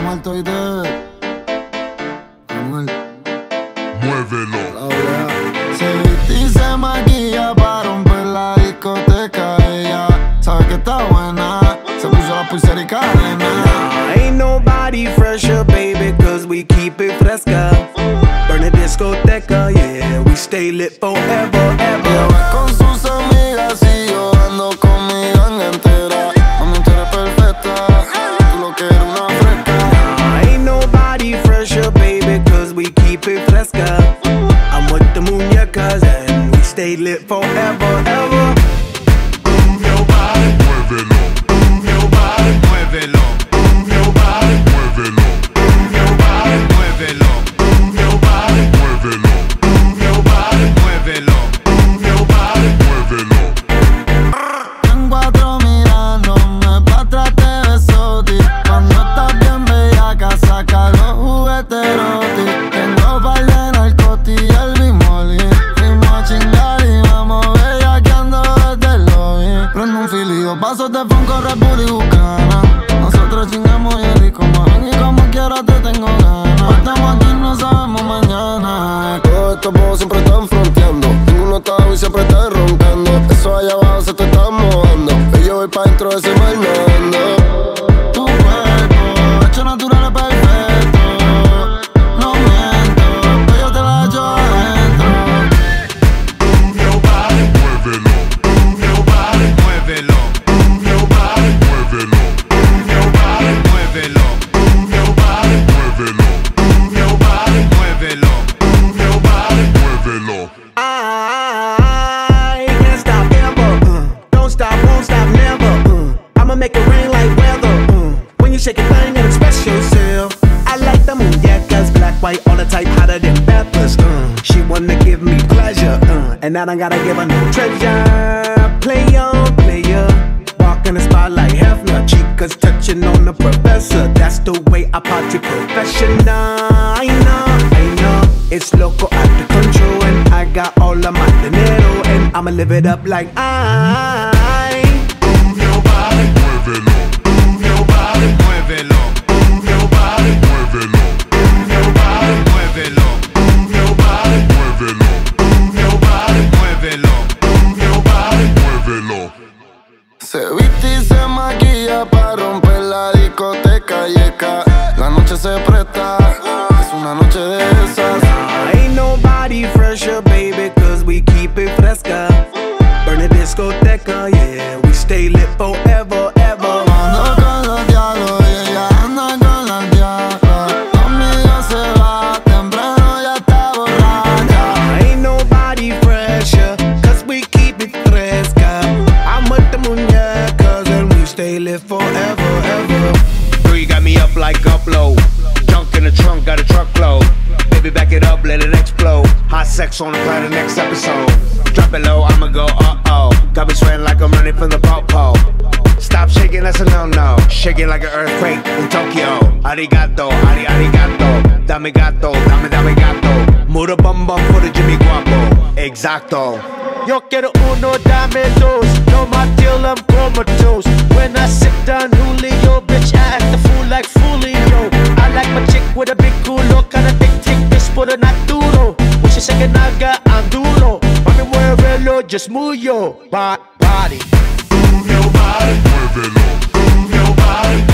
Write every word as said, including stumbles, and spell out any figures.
Altoide. Anuel. Muévelo. Se viste y se maquilla para romper la discoteca. Ella sabe que está buena. Se puso la pulsera y cadena. Ain't nobody fresher, baby, cause we keep it fresca. Burn a discoteca, yeah, we stay lit forever, ever. Ella va con sus amigas y yo ando con mi gang entera. Mami, tú eres perfecta, tú lo que eres una fresca. Ain't nobody fresher, baby, cause we keep it fresca. I'm with the muñecas and we stay lit forever, ever. Move your body, muévelo. Move your body, muévelo. Move your body, muévelo. Move your body, muévelo. Move your body, muévelo. Move your body, muévelo. Move your body, muévelo. En cuatro mirándome pa' atrás te besote. Cuando estás bien bellaca saca los juguetes roti. Tengo par de narcoti y el bimoli. Fuimos a chingar y vamos bellaqueando desde el lobby. Prendo un fili, dos pasos de Funko, Red Bull y Bucana. Nosotros chingamos y rico, man, y como quiera te tengo ganas. Hoy estamos aquí, no sabemos mañana. Todos estos bobos siempre están fronteando. Ninguno está y siempre está roncando. Eso allá abajo se te está mojando. Y yo voy pa' dentro de ese mar nadando. Tu cuerpo, hecho natural es perfecto. No miento, pero yo te la echo adentro. Move your body, muévelo. Move your body, muévelo. Move your body, muévelo. Move your body, muévelo. Move your body, muévelo. Move your body, muévelo. Move your body, muévelo. I can't stop ever. Uh, don't stop, won't stop, never. Uh, I'ma make it rain like weather. Uh, when you shake your thing and express yourself. I like the muñecas, black, white, all the type hotter than peppers. Uh, she wanna give me pleasure, uh, and I don't gotta give her no treasure. Play on, player. Walk in the spot like Hefner. Chicas touching on the professor. That's the way I party professional. I know, I know. It's loco out the control, and I got all of my dinero, and I'ma live it up like I. Move your body, muévelo. Move your body, muévelo. Move your body, muévelo. Move your body, muévelo. Move your body, muévelo. Move your body, muévelo. Move your body, muévelo. Se viste y se maquilla para romper la discoteca yeca. La noche se presta, es una noche de esas. Ain't nobody fresher, baby, cause we keep it fresca. Burn a discoteca, yeah, we stay lit forever, ever. Ando con los diablos y ella anda con las diablas. Conmigo se va, temprano ya está borracha. Ain't nobody fresher, cause we keep it fresca. I'm with the muñecas and we stay lit forever, ever. Girl, you got me up like upload. Junk in the trunk, got a truckload. Baby, back it up, let it explode. Hot sex on the planet, next episode. Drop it low, I'ma go uh-oh. Got me sweating like I'm running from the po-po. Stop shaking, that's a no-no. Shaking like an earthquake in Tokyo. Arigato, ari arigato. Dame gato, dame dame gato. Move the bum bum for the Jimmy Guapo. Exacto. Yo quiero uno, dame dos. No my deal, I'm comatose. When I sit down, Julio, bitch, I act the fool like Fulio. I like my chick with a big culo, kinda thick, thick, bitch, pero not duro. When she say que naga, I'm duro. Mami, muévelo, just move your body. Move your body, muévelo. Move your body,